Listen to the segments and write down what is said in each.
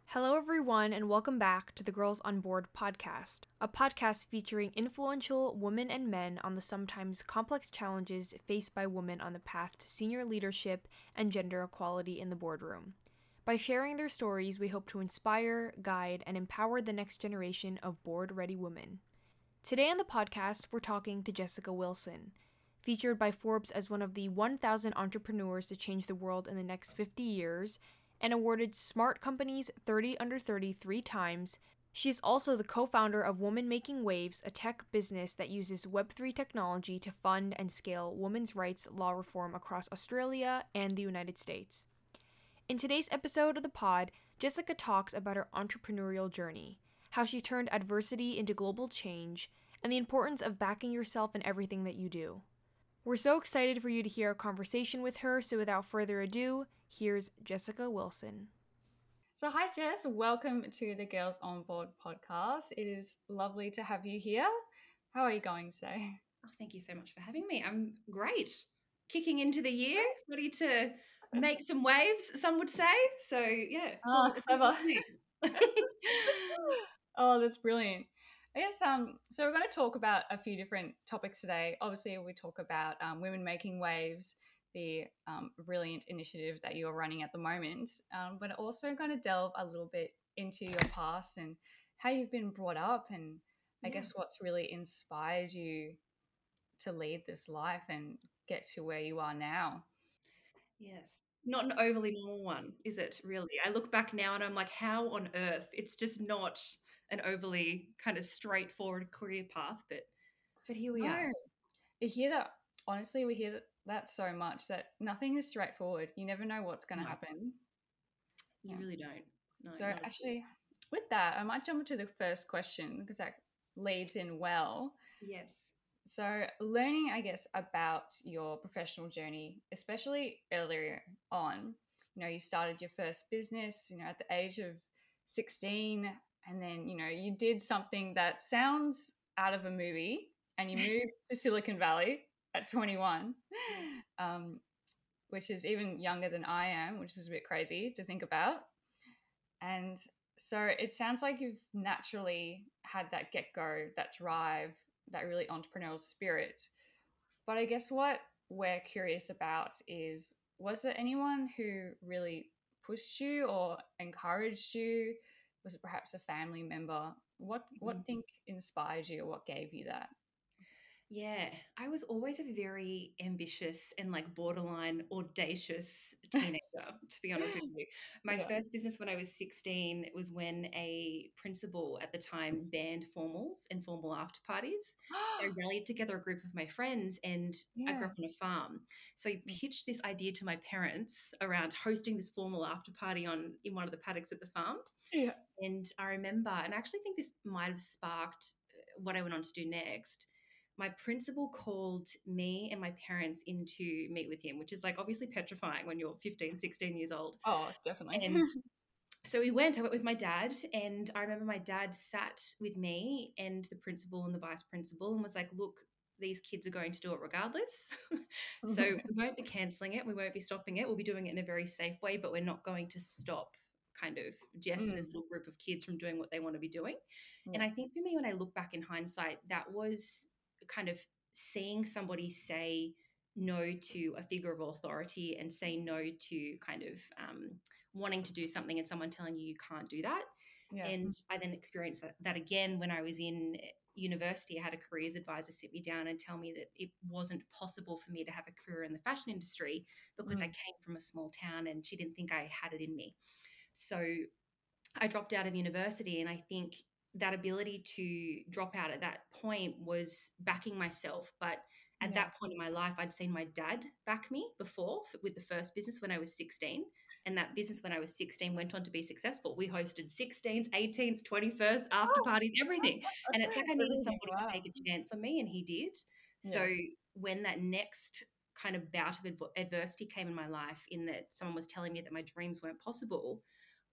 Hello, everyone, and welcome back to the Girls on Board podcast, a podcast featuring influential women and men on the sometimes complex challenges faced by women on the path to senior leadership and gender equality in the boardroom. By sharing their stories, we hope to inspire, guide, and empower the next generation of board ready women. Today on the podcast, we're talking to Jessica Wilson. Featured by Forbes as one of the 1,000 entrepreneurs to change the world in the next 50 years, and awarded Smart Company's 30 Under 30 3 times, she is also the co-founder of Woman Making Waves, a tech business that uses Web3 technology to fund and scale women's rights law reform across Australia and the United States. In today's episode of the pod, Jessica talks about her entrepreneurial journey, how she turned adversity into global change, and the importance of backing yourself in everything that you do. We're so excited for you to hear our conversation with her, so without further ado, here's Jessica Wilson. So, hi, Jess. Welcome to the Girls on Board podcast. It is lovely to have you here. How are you going today? Oh, thank you so much for having me. I'm great. Kicking into the year, ready to make some waves, some would say. So, yeah, it's all Clever. good for me. Oh, that's brilliant. I guess so we're going to talk about a few different topics today. Obviously, we talk about women making waves, the brilliant initiative that you're running at the moment, but also going to delve a little bit into your past and how you've been brought up, and I guess what's really inspired you to lead this life and get to where you are now. Yes. Not an overly normal one, is it, really? I look back now and I'm like, how on earth? It's just not an overly kind of straightforward career path, but here we are. No, we hear that. Honestly, we hear that so much that nothing is straightforward. You never know what's going to No, happen. you Yeah. really don't. No, So not at all. actually, with that, I might jump into the first question because that leads in well. Yes. So, learning, I guess, about your professional journey, especially earlier on, you started your first business, at the age of 16, and then, you did something that sounds out of a movie and you moved to Silicon Valley at 21, um, which is even younger than I am, which is a bit crazy to think about. And so it sounds like you've naturally had that get go, that drive, that really entrepreneurial spirit. But I guess what we're curious about is, was there anyone who really pushed you or encouraged you? Was it perhaps a family member? What think inspired you, or what gave you that? Yeah, I was always a very ambitious and like borderline audacious teenager, to be honest with you. My Yeah. first business when I was 16 was when a principal at the time banned formals and formal after parties. So I rallied together a group of my friends, and I grew Yeah. up on a farm. So I pitched this idea to my parents around hosting this formal after party in one of the paddocks at the farm. Yeah. And I remember, and I actually think this might have sparked what I went on to do next. My principal called me and my parents in to meet with him, which is like obviously petrifying when you're 15, 16 years old. Oh, definitely. And so I went with my dad, and I remember my dad sat with me and the principal and the vice principal and was like, look, these kids are going to do it regardless. So we won't be cancelling it. We won't be stopping it. We'll be doing it in a very safe way, but we're not going to stop kind of Jess and this little group of kids from doing what they want to be doing. And Yeah. I think for me, when I look back in hindsight, that was kind of seeing somebody say no to a figure of authority and say no to kind of wanting to do something and someone telling you can't do that. Yeah. And I then experienced that again when I was in university. I had a careers advisor sit me down and tell me that it wasn't possible for me to have a career in the fashion industry because I came from a small town, and she didn't think I had it in me. So I dropped out of university, and I think that ability to drop out at that point was backing myself. But at Yeah. that point in my life, I'd seen my dad back me before with the first business when I was 16. And that business when I was 16 went on to be successful. We hosted 16s, 18s, 21st, after parties, everything. And it's like I needed Everything. somebody to Wow. take a chance on me, and he did. Yeah. So when that next kind of bout of adversity came in my life, in that someone was telling me that my dreams weren't possible,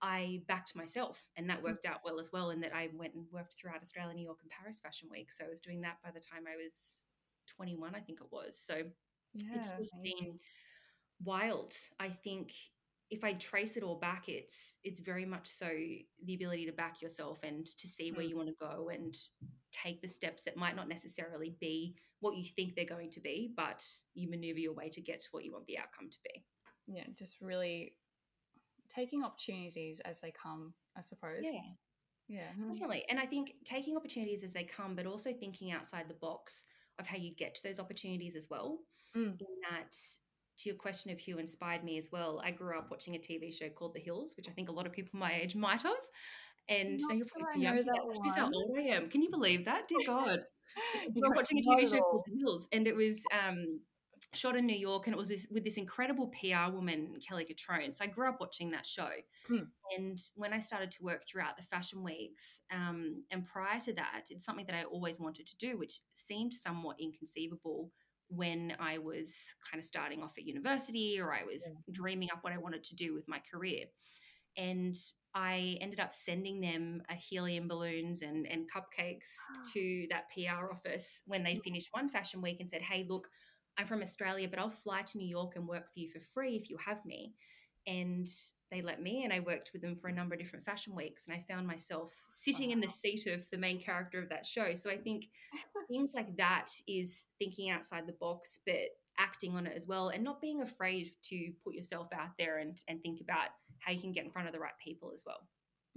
I backed myself, and that worked out well as well. In that I went and worked throughout Australia, New York, and Paris Fashion Week. So I was doing that by the time I was 21, I think it was. So it's Yeah. just been Amazing. wild. I think if I trace it all back, it's very much so the ability to back yourself and to see where you want to go and take the steps that might not necessarily be what you think they're going to be, but you maneuver your way to get to what you want the outcome to be. Yeah, just really taking opportunities as they come, I suppose. Yeah. Definitely. And I think taking opportunities as they come, but also thinking outside the box of how you get to those opportunities as well. In that, to your question of who inspired me as well, I grew up watching a TV show called The Hills, which I think a lot of people my age might have. And Not now you're that probably I too young know for that. that That shows how one. old I am. Can you believe that? Dear God. I grew No, up watching a not TV at show called all. The Hills, and it was shot in New York, and it was with this incredible PR woman, Kelly Catrone. So I grew up watching that show. And when I started to work throughout the fashion weeks, and prior to that, it's something that I always wanted to do, which seemed somewhat inconceivable when I was kind of starting off at university, or I was dreaming up what I wanted to do with my career. And I ended up sending them a helium balloons and cupcakes to that PR office when they finished one fashion week and said, hey, look, I'm from Australia, but I'll fly to New York and work for you for free if you have me. And they let me, and I worked with them for a number of different fashion weeks, and I found myself sitting in the seat of the main character of that show. So I think things like that is thinking outside the box, but acting on it as well, and not being afraid to put yourself out there and think about how you can get in front of the right people as well.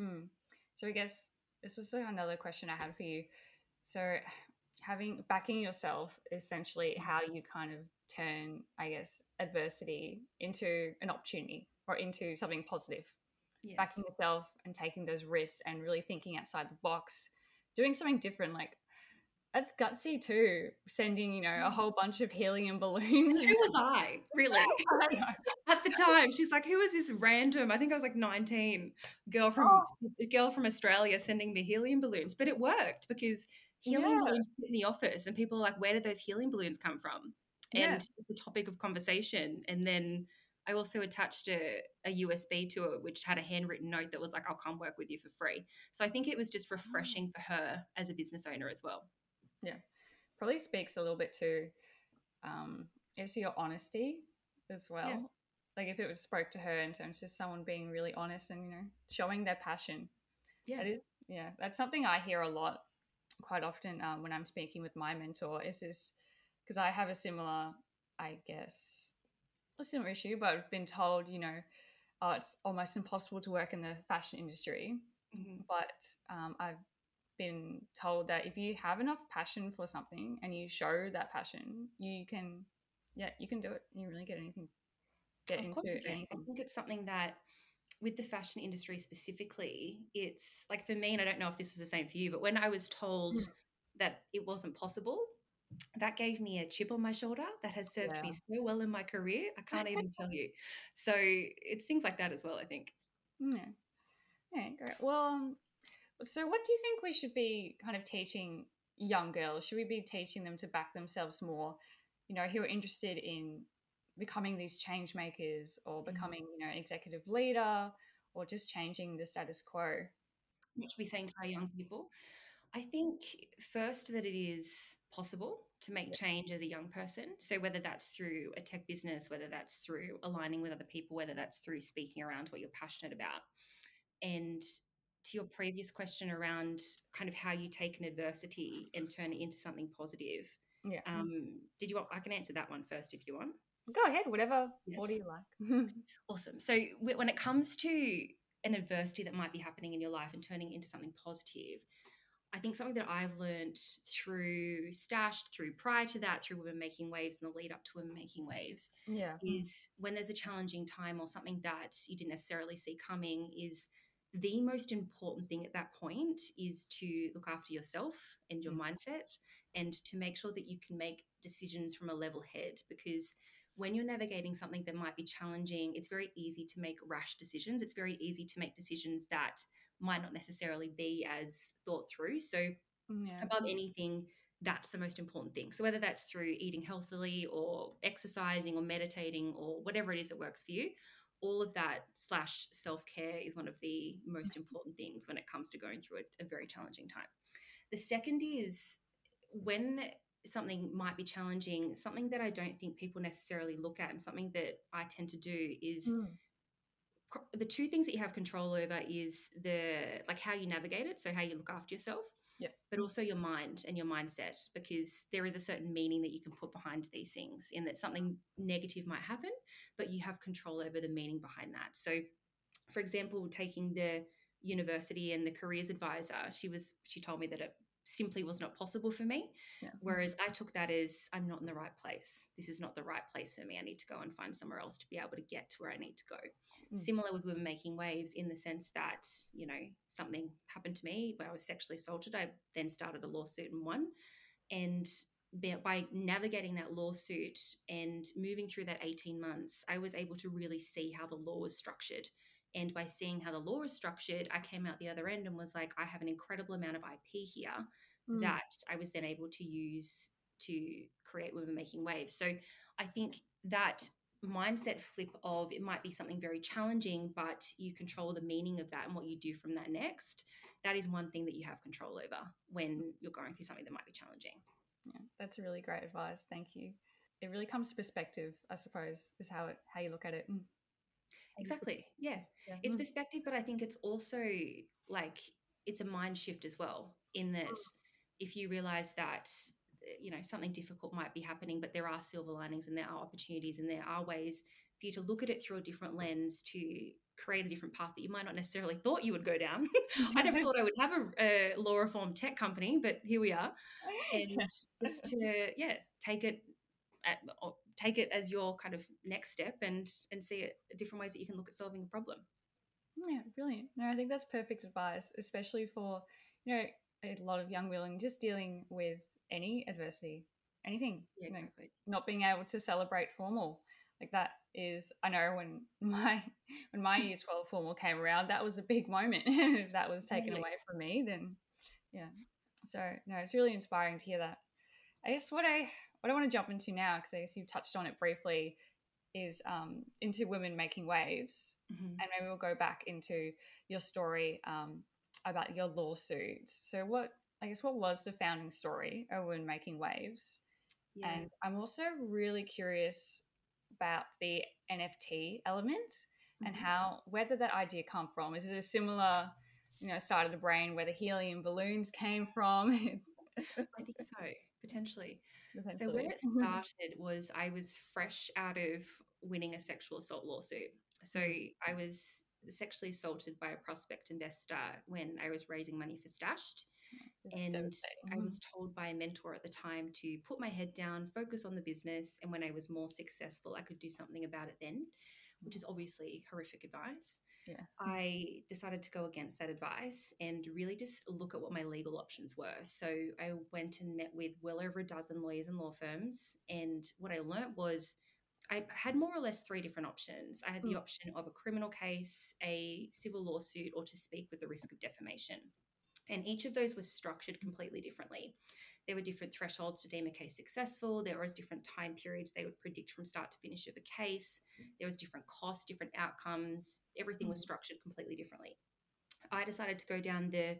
So I guess this was another question I had for you. So backing yourself, essentially how you kind of turn, I guess, adversity into an opportunity or into something positive. Yes. Backing yourself and taking those risks and really thinking outside the box, doing something different. Like, that's gutsy too, sending, a whole bunch of helium balloons. And who was I, really? I don't know. At the time, she's like, who is this random, I think I was like 19, girl from Australia sending me helium balloons? But it worked because helium balloons sit in the office, and people are like, where did those helium balloons come from? And it's a topic of conversation. And then I also attached a USB to it, which had a handwritten note that was like, I'll come work with you for free. So I think it was just refreshing for her as a business owner as well. Yeah. Probably speaks a little bit to is your honesty as well. Yeah. Like, if it spoke to her in terms of someone being really honest and, showing their passion. Yeah. That's something I hear a lot, quite often, when I'm speaking with my mentor, is this, because I have a similar issue, but I've been told, it's almost impossible to work in the fashion industry. But I've been told that if you have enough passion for something and you show that passion, you can do it. You really get anything. Of course you can. I think it's something that with the fashion industry specifically, it's like, for me, and I don't know if this was the same for you, but when I was told that it wasn't possible, that gave me a chip on my shoulder that has served me so well in my career. I can't even tell you. So it's things like that as well, I think. Yeah, great. Well, so what do you think we should be kind of teaching young girls? Should we be teaching them to back themselves more, who are interested in becoming these change makers or becoming, executive leader, or just changing the status quo? What should we be saying to our young people? I think first that it is possible to make change as a young person. So whether that's through a tech business, whether that's through aligning with other people, whether that's through speaking around what you're passionate about. And to your previous question around kind of how you take an adversity and turn it into something positive. Yeah. Did you want, I can answer that one first if you want. Go ahead, whatever. What do you like? Awesome. So when it comes to an adversity that might be happening in your life and turning it into something positive, I think something that I've learned through Stashed, through prior to that, through Women Making Waves and the lead up to Women Making Waves, is when there's a challenging time or something that you didn't necessarily see coming, is the most important thing at that point is to look after yourself and your mindset, and to make sure that you can make decisions from a level head. Because when you're navigating something that might be challenging, it's very easy to make rash decisions. It's very easy to make decisions that might not necessarily be as thought through. So above anything, that's the most important thing. So whether that's through eating healthily or exercising or meditating or whatever it is that works for you, all of that / self-care is one of the most important things when it comes to going through a very challenging time. The second is, when something might be challenging, something that I don't think people necessarily look at, and something that I tend to do, is the two things that you have control over is how you navigate it, so how you look after yourself, but also your mind and your mindset, because there is a certain meaning that you can put behind these things, in that something negative might happen, but you have control over the meaning behind that. So, for example, taking the university and the careers advisor, she told me that it simply was not possible for me. Yeah. Whereas I took that as, I'm not in the right place. This is not the right place for me. I need to go and find somewhere else to be able to get to where I need to go. Similar with Women Making Waves, in the sense that, something happened to me where I was sexually assaulted. I then started a lawsuit and won. And by navigating that lawsuit and moving through that 18 months, I was able to really see how the law was structured. And by seeing how the law is structured, I came out the other end and was like, I have an incredible amount of IP here that I was then able to use to create Women Making Waves. So I think that mindset flip of, it might be something very challenging, but you control the meaning of that and what you do from that next. That is one thing that you have control over when you're going through something that might be challenging. Yeah, that's really great advice. Thank you. It really comes to perspective, I suppose, is how you look at it. Exactly. Yeah. It's perspective, but I think it's also it's a mind shift as well, in that if you realize that, something difficult might be happening, but there are silver linings and there are opportunities and there are ways for you to look at it through a different lens to create a different path that you might not necessarily thought you would go down. I never thought I would have a law reform tech company, but here we are. And just to, take it as your kind of next step and see it different ways that you can look at solving a problem. Yeah, brilliant. No, I think that's perfect advice, especially for, a lot of young women just dealing with any adversity, anything. Yeah, exactly. Not being able to celebrate formal. Like, that is, I know when my year 12 formal came around, that was a big moment. If that was taken away from me, then yeah. So no, it's really inspiring to hear that. I guess what I want to jump into now, because I guess you've touched on it briefly, is into Women Making Waves. And maybe we'll go back into your story about your lawsuits. So what was the founding story of Women Making Waves? Yeah. And I'm also really curious about the NFT element and where did that idea come from? Is it a similar, side of the brain where the helium balloons came from? I think so, potentially. So where it started was, I was fresh out of winning a sexual assault lawsuit. So I was sexually assaulted by a prospect investor when I was raising money for Stashed. And I was told by a mentor at the time to put my head down, focus on the business, and when I was more successful, I could do something about it then, which is obviously horrific advice. Yes. I decided to go against that advice and really just look at what my legal options were. So I went and met with well over a dozen lawyers and law firms. And what I learned was, I had more or less three different options. I had the option of a criminal case, a civil lawsuit, or to speak with the risk of defamation. And each of those was structured completely differently. There were different thresholds to deem a case successful. There was different time periods they would predict from start to finish of a case. There was different costs, different outcomes. Everything was structured completely differently. I decided to go down the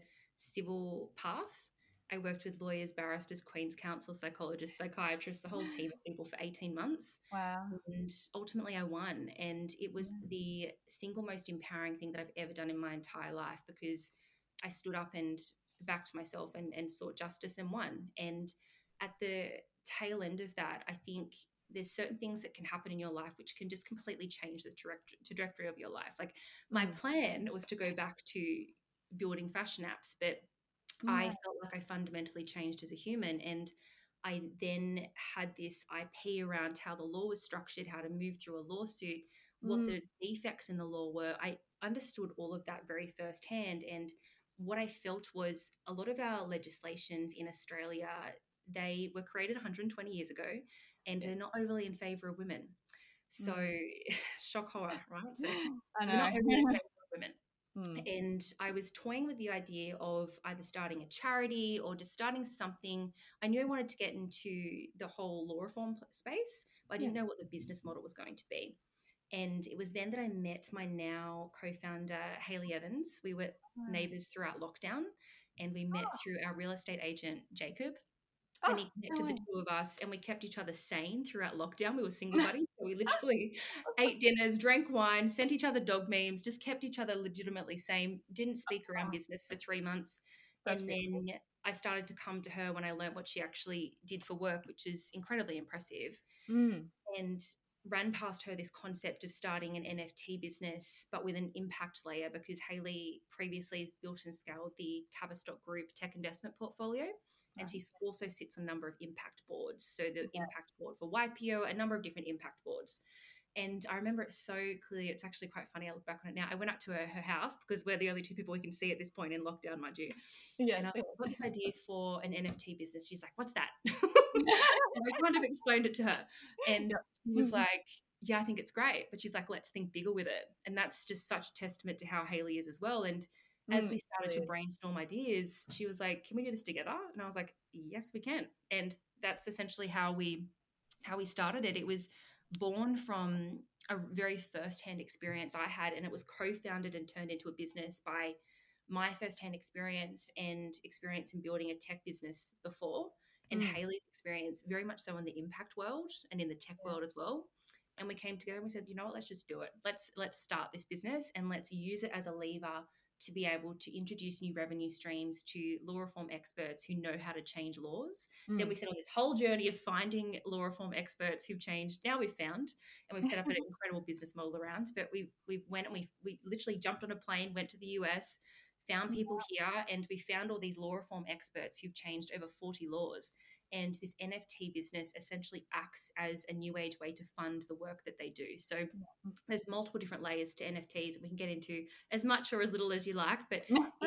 civil path. I worked with lawyers, barristers, Queen's Counsel, psychologists, psychiatrists, the whole team of people for 18 months. Wow. And ultimately I won. And it was the single most empowering thing that I've ever done in my entire life, because I stood up and backed myself and sought justice and won. And at the tail end of that, I think there's certain things that can happen in your life which can just completely change the trajectory of your life. Like, my plan was to go back to building fashion apps, but I felt like I fundamentally changed as a human. And I then had this IP around how the law was structured, how to move through a lawsuit, what the defects in the law were. I understood all of that very firsthand. And what I felt was, a lot of our legislations in Australia, they were created 120 years ago and are not overly in favour of women. So shock horror, right? So I know. they're not overly in favour of women. And I was toying with the idea of either starting a charity or just starting something. I knew I wanted to get into the whole law reform space, but I didn't know what the business model was going to be. And it was then that I met my now co-founder, Hayley Evans. We were neighbours throughout lockdown, and we met through our real estate agent, Jacob. And Oh, he no connected the way. two of us, and we kept each other sane throughout lockdown. We were single buddies, so we literally ate dinners, drank wine, sent each other dog memes, just kept each other legitimately sane. Didn't speak around Oh, business for 3 months, that's and beautiful. then I started to come to her when I learned what she actually did for work, which is incredibly impressive. Mm. And ran past her this concept of starting an NFT business, but with an impact layer, because Haley previously has built and scaled the Tavistock Group tech investment portfolio. And Right. she also sits on a number of impact boards. So the impact Yes. board for YPO, a number of different impact boards. And I remember it so clearly. It's actually quite funny. I look back on it now. I went up to her house because we're the only two people we can see at this point in lockdown, mind you. And I Yes. was like, I've got this idea for an NFT business. She's like, what's that? And I kind of explained it to her. And Yep. she was like, yeah, I think it's great. But she's like, let's think bigger with it. And that's just such a testament to how Haley is as well. And as we It started really to is. brainstorm ideas, she was like, can we do this together? And I was like, yes, we can. And that's essentially how we started it. It was born from a very first-hand experience I had, and it was co-founded and turned into a business by my first-hand experience and experience in building a tech business before, and Mm. Haley's experience very much so in the impact world and in the tech world as Yes. well. And we came together and we said, you know what, let's just do it. Let's start this business and let's use it as a lever to be able to introduce new revenue streams to law reform experts who know how to change laws. Then we Mm. set on this whole journey of finding law reform experts who've changed. Now we've found, and we've set up an incredible business model around. But we went and we literally jumped on a plane, went to the US, found people here, and we found all these law reform experts who've changed over 40 laws. And this NFT business essentially acts as a new age way to fund the work that they do. So there's multiple different layers to NFTs that we can get into as much or as little as you like, but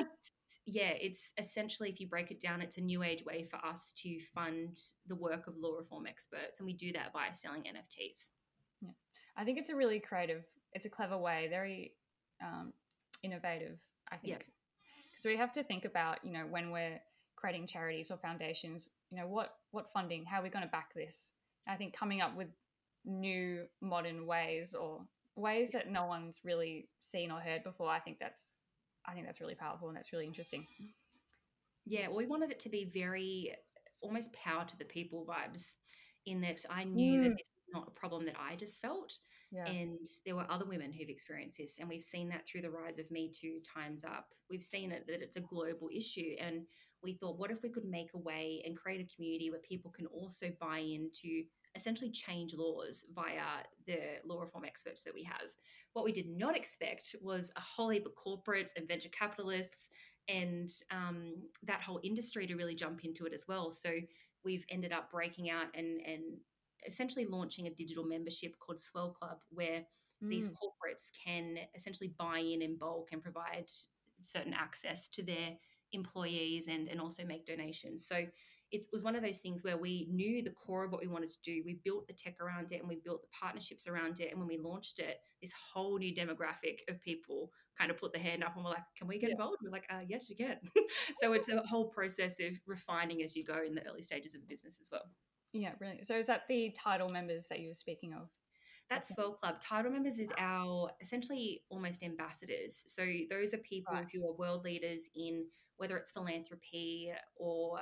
it's essentially, if you break it down, it's a new age way for us to fund the work of law reform experts, and we do that by selling NFTs. Yeah. I think it's a really creative, it's a clever way, very innovative, I Yeah. think. Because we have to think about, when we're creating charities or foundations, what funding, how are we going to back this? I think coming up with new modern ways or ways that no one's really seen or heard before, I think that's really powerful and that's really interesting. Yeah, well, we wanted it to be very almost power to the people vibes, in that I knew that Mm. this was not a problem that I just felt. Yeah. And there were other women who've experienced this. And we've seen that through the rise of Me Too, Time's Up. We've seen that it's a global issue. And we thought, what if we could make a way and create a community where people can also buy into essentially change laws via the law reform experts that we have? What we did not expect was a whole heap of corporates and venture capitalists and that whole industry to really jump into it as well. So we've ended up breaking out and essentially launching a digital membership called Swell Club, where these Mm. corporates can essentially buy in bulk and provide certain access to their employees and also make donations. So it was one of those things where we knew the core of what we wanted to do. We built the tech around it and we built the partnerships around it. And when we launched it, this whole new demographic of people kind of put the hand up and were like, can we get Yeah. involved? We're like, yes, you can. So it's a whole process of refining as you go in the early stages of the business as well. Yeah, brilliant. So is that the title members that you were speaking of? That's Swell Club. Title members is our essentially almost ambassadors. So those are people Right. who are world leaders in whether it's philanthropy or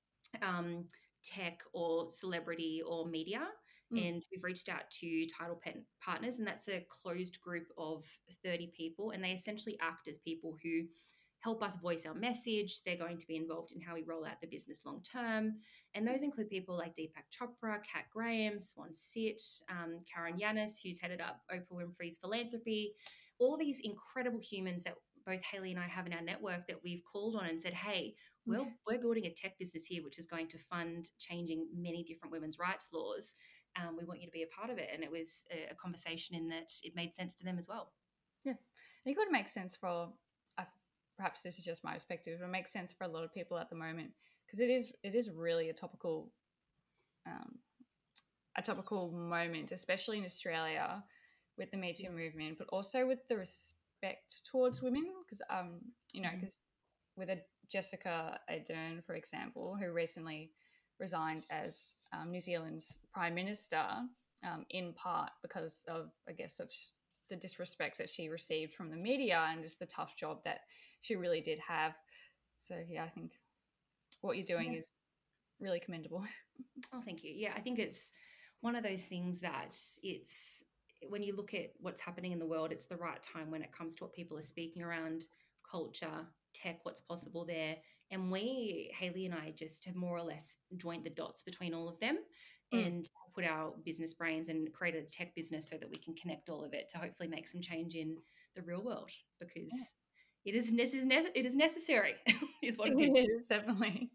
tech or celebrity or media. Mm. And we've reached out to Title Partners, and that's a closed group of 30 people. And they essentially act as people who help us voice our message. They're going to be involved in how we roll out the business long term. And those include people like Deepak Chopra, Kat Graham, Swan Sit, Karen Yanis, who's headed up Oprah Winfrey's philanthropy. All these incredible humans that both Haley and I have in our network that we've called on and said, hey, we're building a tech business here, which is going to fund changing many different women's rights laws. We want you to be a part of it. And it was a conversation in that it made sense to them as well. Yeah, I think it would make sense for, uh, perhaps this is just my perspective, it would make sense for a lot of people at the moment because it is really um, a topical moment, especially in Australia with the Me Too movement, but also with the respect towards women because because with a Jessica Ardern, for example, who recently resigned as New Zealand's Prime Minister, in part because of, I guess, such the disrespect that she received from the media and just the tough job that she really did have. So, yeah, I think what you're doing Yeah. is really commendable. Oh, thank you. Yeah, I think it's one of those things that it's when you look at what's happening in the world, it's the right time when it comes to what people are speaking around culture, tech, what's possible there. And we, Haley and I, just have more or less joined the dots between all of them Mm. and put our business brains and created a tech business so that we can connect all of it to hopefully make some change in the real world, because it is necessary, is what it is. It is definitely.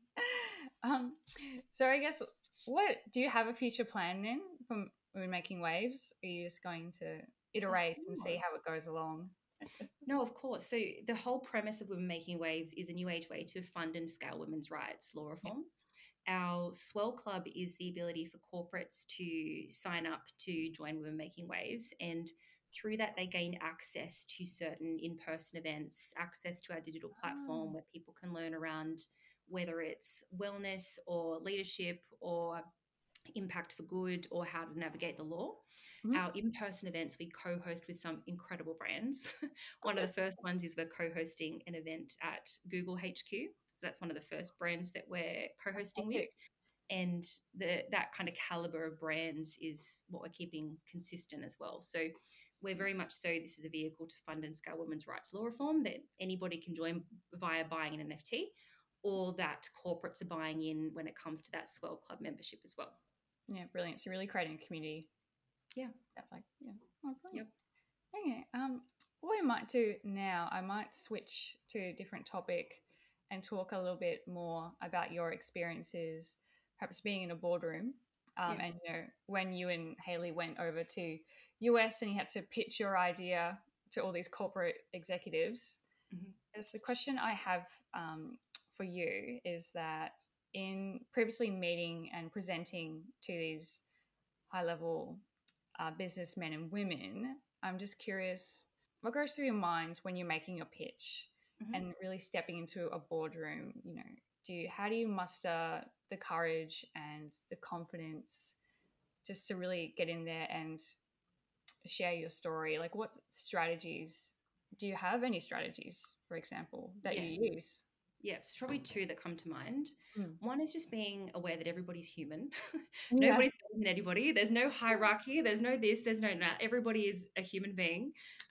Um, so I guess, what do you have a future plan then from Women Making Waves? Are you just going to iterate and see how it goes along? No, of course. So the whole premise of Women Making Waves is a new age way to fund and scale women's rights law reform. Our Swell Club is the ability for corporates to sign up to join Women Making Waves, and through that they gain access to certain in-person events, access to our digital platform where people can learn around whether it's wellness or leadership or impact for good or how to navigate the law. Mhm. Our in-person events we co-host with some incredible brands. One of the first ones is we're co-hosting an event at Google HQ. So that's one of the first brands that we're co-hosting with. And that kind of caliber of brands is what we're keeping consistent as well. So we're very much so, this is a vehicle to fund and scale women's rights law reform that anybody can join via buying an NFT, or that corporates are buying in when it comes to that Swell Club membership as well. Yeah, brilliant. So really creating a community. Yeah. Sounds like, yeah. Oh, brilliant. Yep. Okay. What we might do now, I might switch to a different topic and talk a little bit more about your experiences, perhaps being in a boardroom. Yes. And when you and Haley went over to US and you had to pitch your idea to all these corporate executives. Mm-hmm. As the question I have for you is that in previously meeting and presenting to these high-level businessmen and women, I'm just curious, what goes through your mind when you're making your pitch and really stepping into a boardroom? How do you muster the courage and the confidence just to really get in there and share your story? Like, what strategies do you have? Any strategies, for example, that you use? Yes, probably two that come to mind. Mm. One is just being aware that everybody's human. Yeah. Nobody's better than anybody. There's no hierarchy. There's no this, there's no that. Everybody is a human being.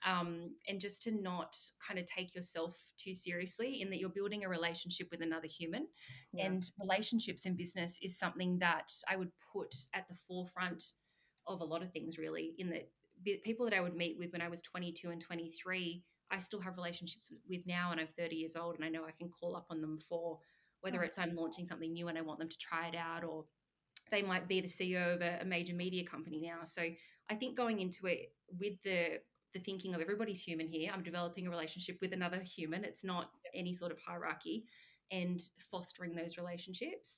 And just to not kind of take yourself too seriously in that you're building a relationship with another human. Yeah. And relationships in business is something that I would put at the forefront of a lot of things, really, in that people that I would meet with when I was 22 and 23, I still have relationships with now, and I'm 30 years old, and I know I can call up on them for whether it's I'm launching something new and I want them to try it out, or they might be the CEO of a major media company now. So I think going into it with the thinking of everybody's human here, I'm developing a relationship with another human. It's not any sort of hierarchy, and fostering those relationships.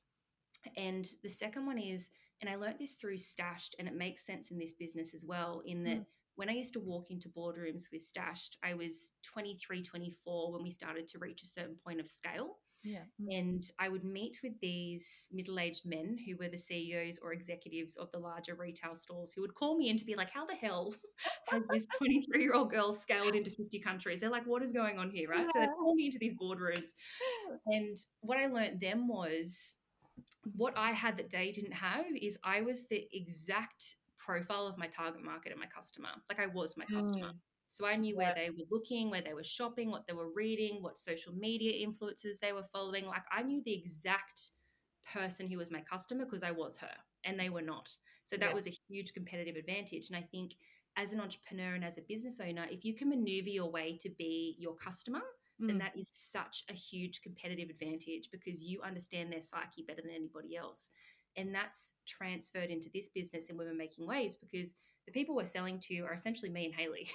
And the second one is, and I learned this through Stashed, and it makes sense in this business as well, in that when I used to walk into boardrooms with Stashed, I was 23, 24 when we started to reach a certain point of scale. Yeah. And I would meet with these middle-aged men who were the CEOs or executives of the larger retail stores, who would call me in to be like, how the hell has this 23-year-old girl scaled into 50 countries? They're like, what is going on here, right? So they call me into these boardrooms. And what I learned then was, what I had that they didn't have is I was the exact profile of my target market and my customer. Like, I was my customer. So I knew where they were looking, where they were shopping, what they were reading, what social media influencers they were following. Like, I knew the exact person who was my customer because I was her and they were not. So that was a huge competitive advantage. And I think as an entrepreneur and as a business owner, if you can maneuver your way to be your customer, then that is such a huge competitive advantage, because you understand their psyche better than anybody else. And that's transferred into this business and Women Making Waves, because the people we're selling to are essentially me and Haley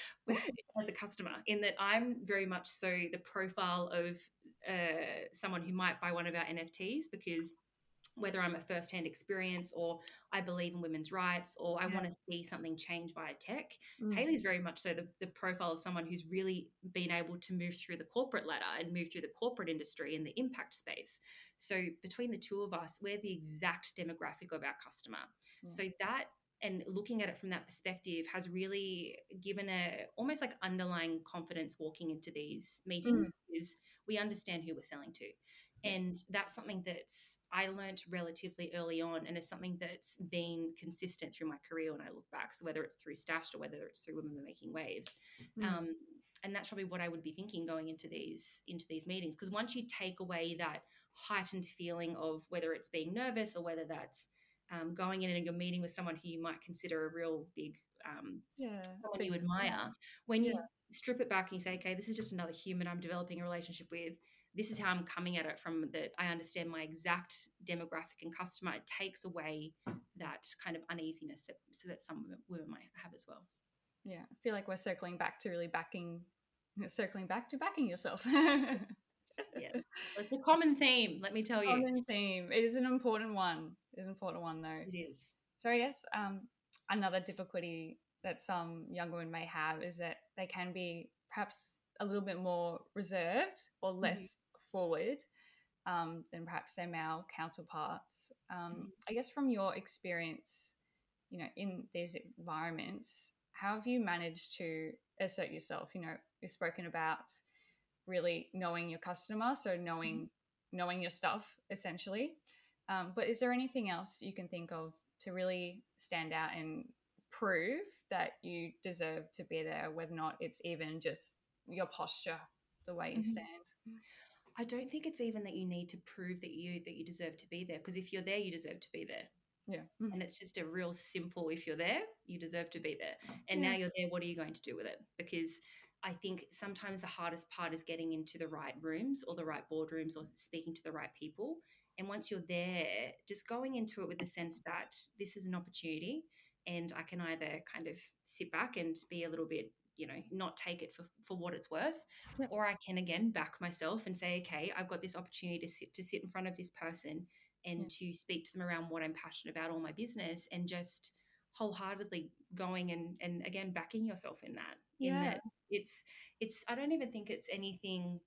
as a customer, in that I'm very much so the profile of someone who might buy one of our NFTs, because whether I'm a first-hand experience or I believe in women's rights or I want to see something change via tech, Haley's very much so the profile of someone who's really been able to move through the corporate ladder and move through the corporate industry and the impact space. So between the two of us, we're the exact demographic of our customer. So that, and looking at it from that perspective, has really given a almost like underlying confidence walking into these meetings, because we understand who we're selling to. And that's something that's I learned relatively early on, and is something that's been consistent through my career when I look back. So whether it's through Stashed or whether it's through Women Making Waves, Mm. and that's probably what I would be thinking going into these meetings. Because once you take away that heightened feeling of whether it's being nervous or whether that's going in and you're meeting with someone who you might consider a real big Yeah. someone Big you yeah. admire, when you Yeah. strip it back and you say, okay, this is just another human I'm developing a relationship with. This is how I'm coming at it from that. I understand my exact demographic and customer. It takes away that kind of uneasiness that some women might have as well. Yeah. I feel like we're circling back to backing yourself. Yeah, it's a common theme. Let me tell you, Common theme. It is an important one. It is an important one, though. it is. So I guess another difficulty that some young women may have is that they can be perhaps a little bit more reserved or less forward than perhaps their male counterparts. I guess from your experience, in these environments, how have you managed to assert yourself? You've spoken about really knowing your customer, so knowing your stuff essentially. But is there anything else you can think of to really stand out and prove that you deserve to be there, whether or not it's even just your posture, the way you stand? I don't think it's even that you need to prove that you deserve to be there, because if you're there, you deserve to be there. Yeah. And it's just a real simple, if you're there, you deserve to be there. And Yeah. now you're there, what are you going to do with it? Because I think sometimes the hardest part is getting into the right rooms or the right boardrooms or speaking to the right people. And once you're there, just going into it with the sense that this is an opportunity and I can either kind of sit back and be a little bit, not take it for what it's worth, Yeah. or I can again back myself and say, okay, I've got this opportunity to sit in front of this person and to speak to them around what I'm passionate about, all my business, and just wholeheartedly going and again backing yourself in that. In Yeah. that it's I don't even think it's anything.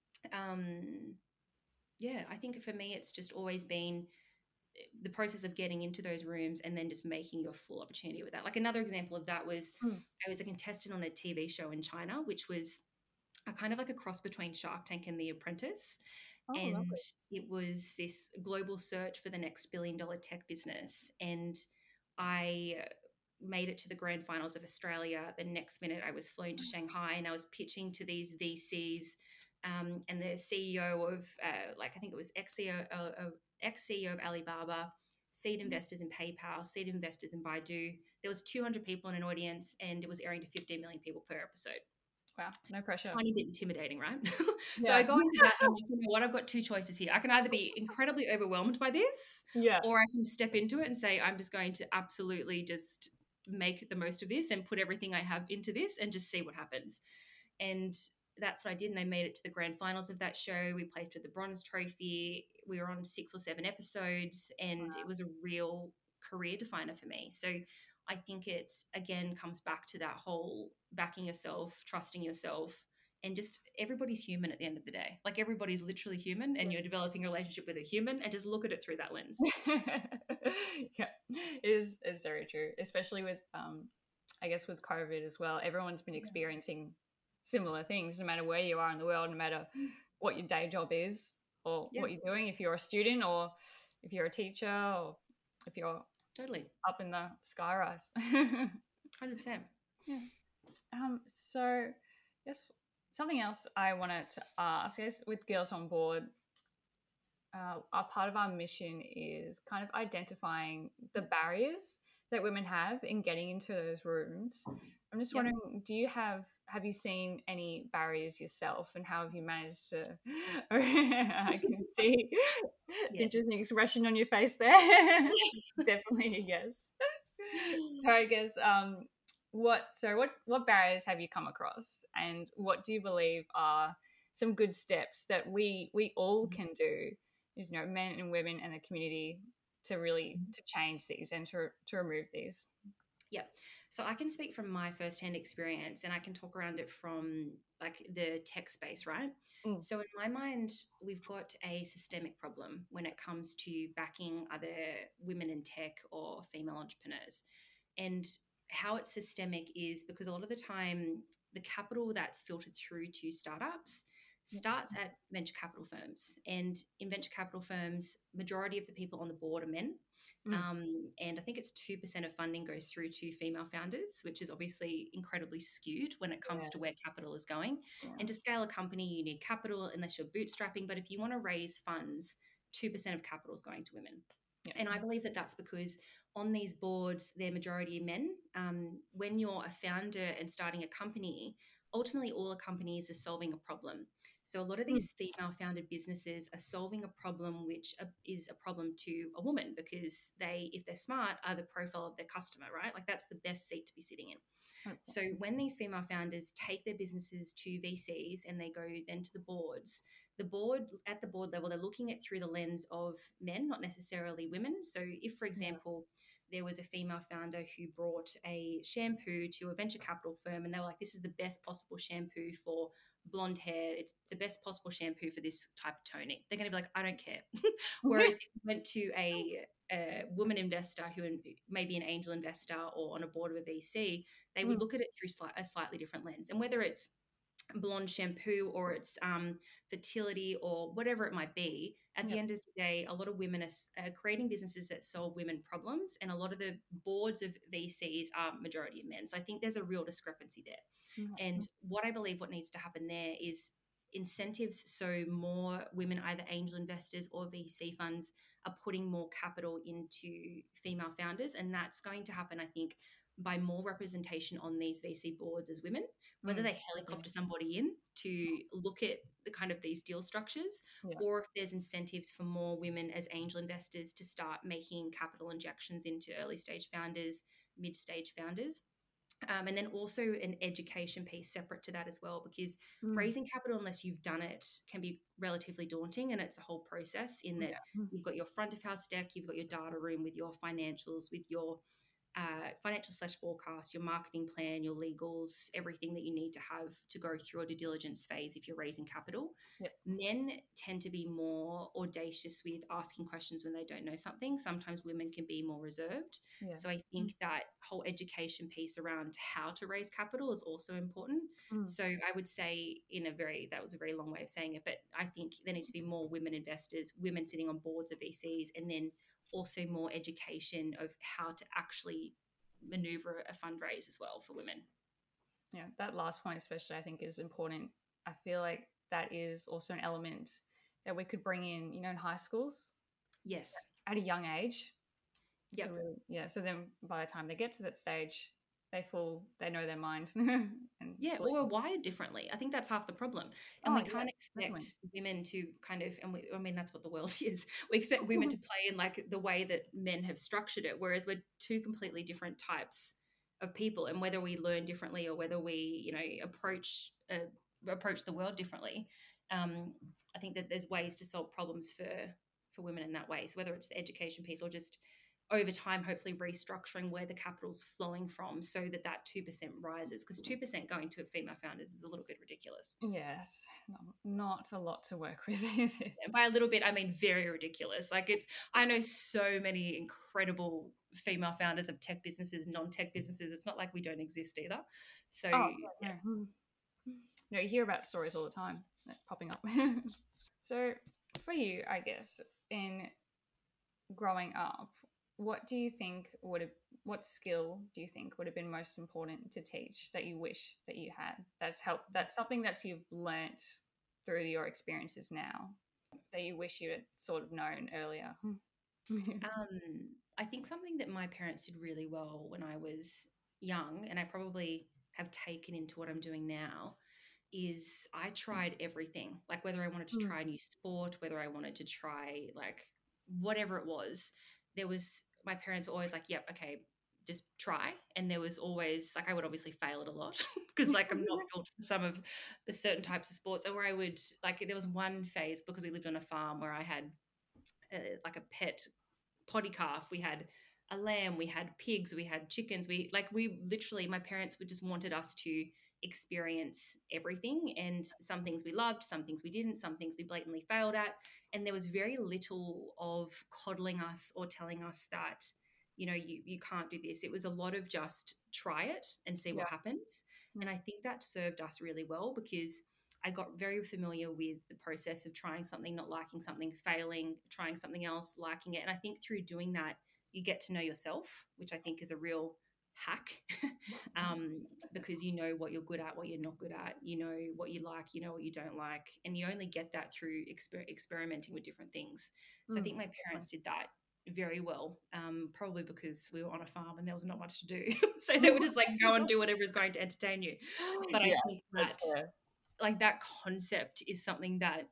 I think for me it's just always been the process of getting into those rooms and then just making your full opportunity with that. Like another example of that was I was a contestant on a TV show in China, which was a kind of like a cross between Shark Tank and The Apprentice. Oh, And lovely. it was this global search for the next billion-dollar tech business. And I made it to the grand finals of Australia. The next minute, I was flown to Shanghai and I was pitching to these VCs and the CEO of, I think it was ex-CEO of Alibaba, seed investors in PayPal, seed investors in Baidu. There was 200 people in an audience and it was airing to 15 million people per episode. Wow, no pressure. Tiny bit intimidating, right? Yeah. So I go into that and I'm like, you know what, I've got two choices here. I can either be incredibly overwhelmed by this, Yeah. or I can step into it and say, I'm just going to absolutely just make the most of this and put everything I have into this and just see what happens. And that's what I did. And I made it to the grand finals of that show. We placed with the bronze trophy. We were on 6 or 7 episodes and it was a real career definer for me. So I think it again comes back to that whole backing yourself, trusting yourself, and just everybody's human at the end of the day. Like everybody's literally human and you're developing a relationship with a human, and just look at it through that lens. Yeah, it is very true, especially with I guess with COVID as well. Everyone's been experiencing similar things, no matter where you are in the world, no matter what your day job is or what you're doing, if you're a student or if you're a teacher or if you're Totally up in the sky rise. 100%. Yeah. So yes, something else I wanted to ask is with Girls on Board, a part of our mission is kind of identifying the barriers that women have in getting into those rooms. I'm just wondering, have you seen any barriers yourself, and how have you managed to I can see interesting expression on your face there. Definitely yes. So I guess what barriers have you come across, and what do you believe are some good steps that we all can do, men and women and the community, to really to change these and to remove these? Yeah. So I can speak from my firsthand experience and I can talk around it from like the tech space, right? So in my mind, we've got a systemic problem when it comes to backing other women in tech or female entrepreneurs. And how it's systemic is because a lot of the time the capital that's filtered through to startups starts at venture capital firms. And in venture capital firms, majority of the people on the board are men. And I think it's 2% of funding goes through to female founders, which is obviously incredibly skewed when it comes to where capital is going. Yeah. And to scale a company, you need capital unless you're bootstrapping. But if you want to raise funds, 2% of capital is going to women. Yeah. And I believe that that's because on these boards, they're majority men. When you're a founder and starting a company, ultimately all a company is solving a problem. So a lot of these female-founded businesses are solving a problem which is a problem to a woman, because they, if they're smart, are the profile of their customer, right? Like that's the best seat to be sitting in. Okay. So when these female founders take their businesses to VCs and they go then to the boards, at the board level, they're looking at through the lens of men, not necessarily women. So if, for example, there was a female founder who brought a shampoo to a venture capital firm and they were like, this is the best possible shampoo for blonde hair, it's the best possible shampoo for this type of toning, they're going to be like, I don't care. Whereas if you went to a woman investor who may be an angel investor or on a board of a VC, they would look at it through a slightly different lens. And whether it's blonde shampoo or it's fertility or whatever it might be, at the end of the day, a lot of women are creating businesses that solve women problems, and a lot of the boards of VCs are majority of men. So I think there's a real discrepancy there. And what I believe what needs to happen there is incentives, so more women, either angel investors or VC funds, are putting more capital into female founders, and that's going to happen, I think, by more representation on these VC boards as women, whether they helicopter somebody in to look at the kind of these deal structures, or if there's incentives for more women as angel investors to start making capital injections into early stage founders, mid stage founders. And then also an education piece separate to that as well, because raising capital, unless you've done it, can be relatively daunting, and it's a whole process in that you've got your front of house deck, you've got your data room with your financials, with your financial/forecast, your marketing plan, your legals, everything that you need to have to go through a due diligence phase if you're raising capital. Men tend to be more audacious with asking questions when they don't know something. Sometimes women can be more reserved. So I think that whole education piece around how to raise capital is also important. So I would say that was a very long way of saying it, but I think there needs to be more women investors, women sitting on boards of VCs, and then also more education of how to actually maneuver a fundraise as well for women. Yeah, that last point especially I think is important. I feel like that is also an element that we could bring in, in high schools. Yes. At a young age. Yeah. So then by the time they get to that stage, they know their mind. Or we're wired differently. I think that's half the problem. And we can't expect women to kind of, that's what the world is. We expect women to play in like the way that men have structured it, whereas we're two completely different types of people. And whether we learn differently or whether we, approach the world differently, I think that there's ways to solve problems for women in that way. So whether it's the education piece or just over time, hopefully restructuring where the capital's flowing from so that 2% rises, because 2% going to female founders is a little bit ridiculous. Yes, not a lot to work with, is it? And by a little bit, I mean very ridiculous. I know so many incredible female founders of tech businesses, non-tech businesses. It's not like we don't exist either. So you hear about stories all the time popping up. So for you, I guess, in growing up, what skill do you think would have been most important to teach that you wish that you had? That's something that you've learnt through your experiences now that you wish you had sort of known earlier. I think something that my parents did really well when I was young, and I probably have taken into what I'm doing now, is I tried everything. Like whether I wanted to try a new sport, whether I wanted to try like whatever it was, my parents were always like, yep, okay, just try. And there was always like, I would obviously fail it a lot because like I'm not built for some of the certain types of sports. Or where I would there was one phase because we lived on a farm where I had like a pet potty calf. We had a lamb, we had pigs, we had chickens. My parents would just wanted us to experience everything, and some things we loved, some things we didn't, some things we blatantly failed at, and there was very little of coddling us or telling us that you can't do this. It was a lot of just try it and see what happens. And I think that served us really well, because I got very familiar with the process of trying something, not liking something, failing, trying something else, liking it. And I think through doing that, you get to know yourself, which I think is a real hack. Because you know what you're good at, what you're not good at, you know what you like, you know what you don't like. And you only get that through experimenting with different things. So I think my parents did that very well, probably because we were on a farm and there was not much to do. So they would just like go and do whatever is going to entertain you. But I Yeah, think that's that fair. like that concept is something that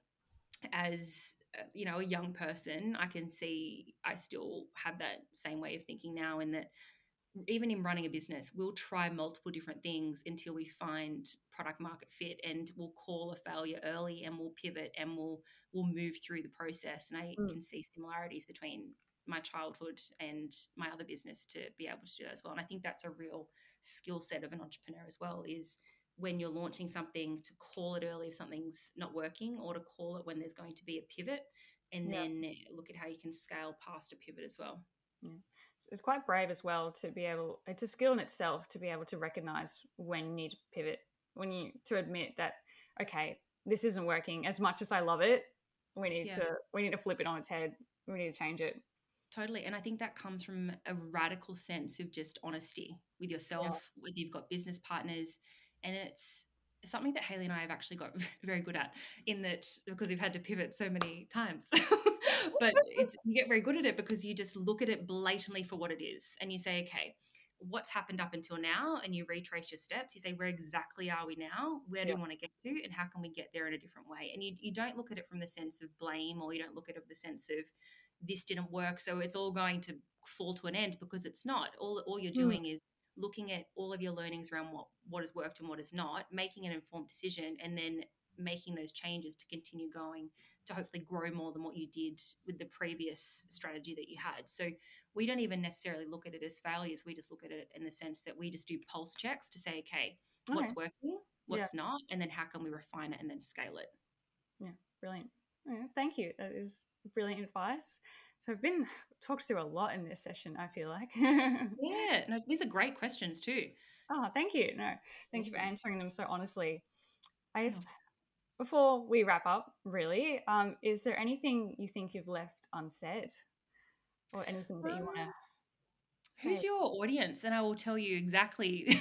as you know, a young person, I can see I still have that same way of thinking now, in that even in running a business, we'll try multiple different things until we find product market fit, and we'll call a failure early and we'll pivot and we'll move through the process. And I can see similarities between my childhood and my other business to be able to do that as well. And I think that's a real skill set of an entrepreneur as well, is when you're launching something, to call it early if something's not working, or to call it when there's going to be a pivot, and Yeah. then look at how you can scale past a pivot as well. Yeah. It's quite brave as well to be able, it's a skill in itself to be able to recognize when you need to pivot, when you, to admit that, okay, this isn't working. As much as I love it, Yeah. we need to flip it on its head. We need to change it. Totally. And I think that comes from a radical sense of just honesty with yourself, whether you've got business partners. And it's something that Haley and I have actually got very good at, in that, because we've had to pivot so many times. But you get very good at it because you just look at it blatantly for what it is. And you say, okay, what's happened up until now? And you retrace your steps. You say, where exactly are we now? Where do we want to get to? And how can we get there in a different way? And you don't look at it from the sense of blame, or you don't look at it from the sense of this didn't work, so it's all going to fall to an end, because it's not. All you're doing is looking at all of your learnings around what has worked and what has not, making an informed decision, and then making those changes to continue going, to hopefully grow more than what you did with the previous strategy that you had. So we don't even necessarily look at it as failures. We just look at it in the sense that we just do pulse checks to say, okay, what's working, what's not, and then how can we refine it and then scale it. Yeah, brilliant. Yeah, thank you. That is brilliant advice. So I've been talked through a lot in this session, I feel like. Yeah, no, these are great questions too. Oh, thank you. No, thank you for Awesome. answering them so honestly. I guess before we wrap up, really, is there anything you think you've left unsaid, or anything that you want to say? Who's your audience? And I will tell you exactly.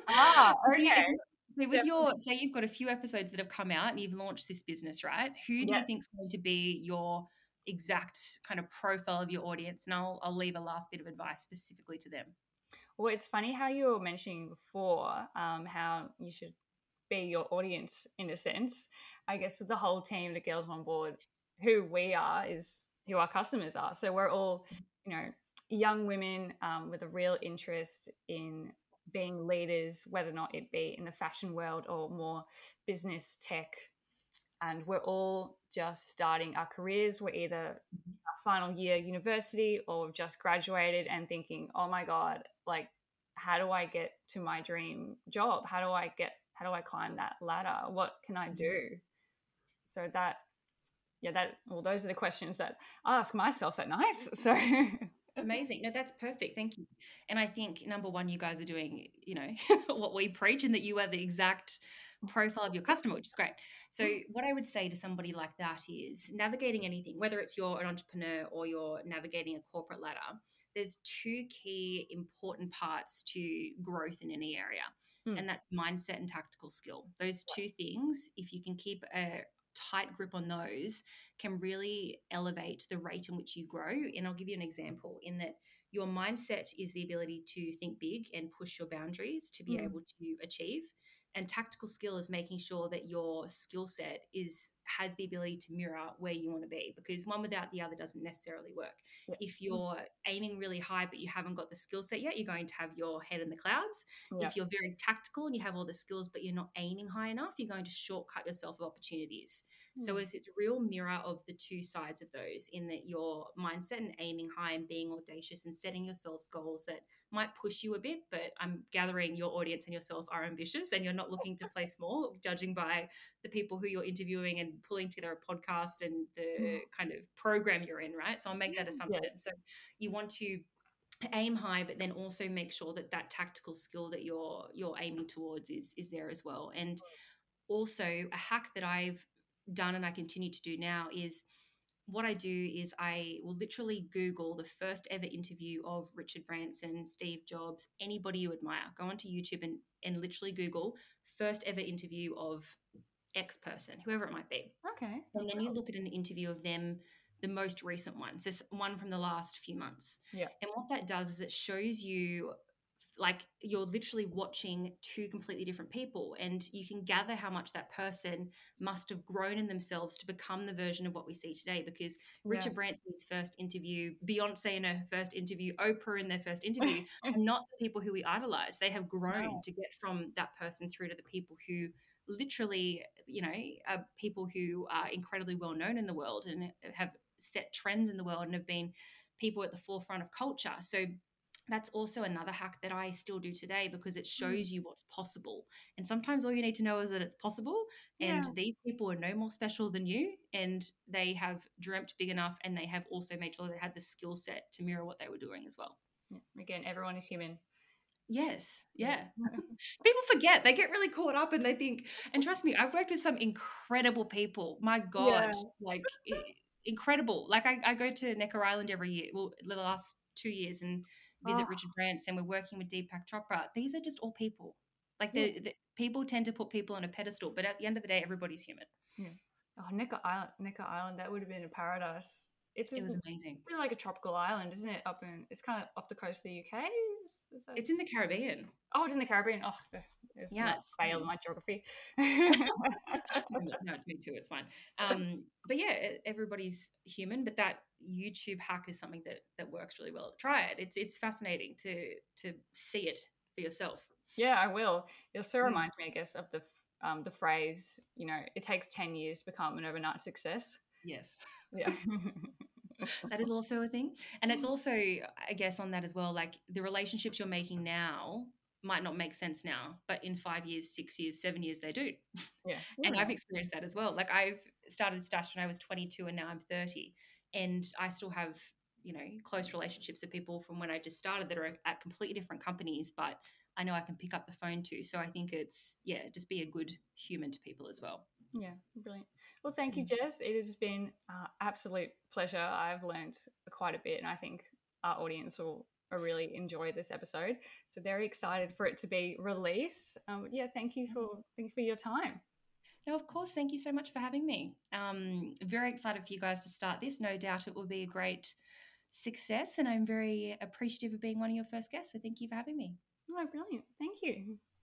Okay. With your, say you've got a few episodes that have come out and you've launched this business, right? Who do you think is going to be your exact kind of profile of your audience? And I'll leave a last bit of advice specifically to them. Well, it's funny how you were mentioning before how you should be your audience in a sense. I guess the whole team, the Girls on Board, who we are is who our customers are. So we're all, young women with a real interest in being leaders, whether or not it be in the fashion world or more business tech. And we're all just starting our careers. We're either our final year university, or we've just graduated and thinking, oh my God, like, how do I get to my dream job? How do I climb that ladder? What can I do? So those are the questions that I ask myself at night. So amazing. No, that's perfect. Thank you. And I think number one, you guys are doing, what we preach, and that you are the exact profile of your customer, which is great. So what I would say to somebody like that is, navigating anything, whether it's you're an entrepreneur or you're navigating a corporate ladder, there's two key important parts to growth in any area. And that's mindset and tactical skill. Those two things, if you can keep a tight grip on those, can really elevate the rate in which you grow. And I'll give you an example, in that your mindset is the ability to think big and push your boundaries to be able to achieve. And tactical skill is making sure that your skill set has the ability to mirror where you want to be, because one without the other doesn't necessarily work. If you're aiming really high but you haven't got the skill set yet, you're going to have your head in the clouds. If you're very tactical and you have all the skills but you're not aiming high enough, you're going to shortcut yourself of opportunities. So it's a real mirror of the two sides of those, in that your mindset and aiming high and being audacious and setting yourselves goals that might push you a bit, but I'm gathering your audience and yourself are ambitious and you're not looking to play small, judging by the people who you're interviewing and pulling together a podcast and the kind of program you're in, right? So I'll make that assumption. So you want to aim high, but then also make sure that tactical skill that you're aiming towards is there as well. And also a hack that I've done and I continue to do now is what I do is I will literally Google the first ever interview of Richard Branson, Steve Jobs, anybody you admire. Go onto YouTube and literally Google first ever interview of X person, whoever it might be. Okay. And then you look at an interview of them, the most recent one. So this one from the last few months. Yeah. And what that does is it shows you like you're literally watching two completely different people, and you can gather how much that person must have grown in themselves to become the version of what we see today. Because Richard Branson's first interview, Beyonce in her first interview, Oprah in their first interview are not the people who we idolize. They have grown to get from that person through to the people who literally, are people who are incredibly well known in the world and have set trends in the world and have been people at the forefront of culture. So that's also another hack that I still do today, because it shows you what's possible. And sometimes all you need to know is that it's possible. And these people are no more special than you. And they have dreamt big enough, and they have also made sure they had the skill set to mirror what they were doing as well. Yeah. Again, everyone is human. Yes. Yeah. People forget. They get really caught up and they think, and trust me, I've worked with some incredible people. My God, incredible. Like I go to Necker Island every year, well, the last 2 years, and visit Richard Branson. We're working with Deepak Chopra. These are just all people. Like the people tend to put people on a pedestal, but at the end of the day, everybody's human. Yeah. Oh, Necker Island, that would have been a paradise. It was amazing. It's like a tropical island, isn't it? It's kind of off the coast of the UK. It's in the Caribbean. Oh, it's in the Caribbean. Oh, it's failed my geography. No, me too. It's fine. But yeah, everybody's human. But that YouTube hack is something that works really well. Try it. It's fascinating to see it for yourself. Yeah, I will. It also reminds me, I guess, of the phrase, it takes 10 years to become an overnight success. Yes. Yeah. That is also a thing. And it's also, I guess, on that as well, like the relationships you're making now might not make sense now, but in 5 years, 6 years, 7 years, they do. Yeah. And I've experienced that as well. Like I've started Stash when I was 22 and now I'm 30. And I still have, close relationships with people from when I just started that are at completely different companies, but I know I can pick up the phone to. So I think it's, just be a good human to people as well. Yeah, brilliant. Well, thank you, Jess. It has been an absolute pleasure. I've learned quite a bit, and I think our audience will really enjoy this episode. So very excited for it to be released. Thank you for your time. No, of course. Thank you so much for having me. Very excited for you guys to start this. No doubt it will be a great success, and I'm very appreciative of being one of your first guests. So thank you for having me. Oh, brilliant. Thank you.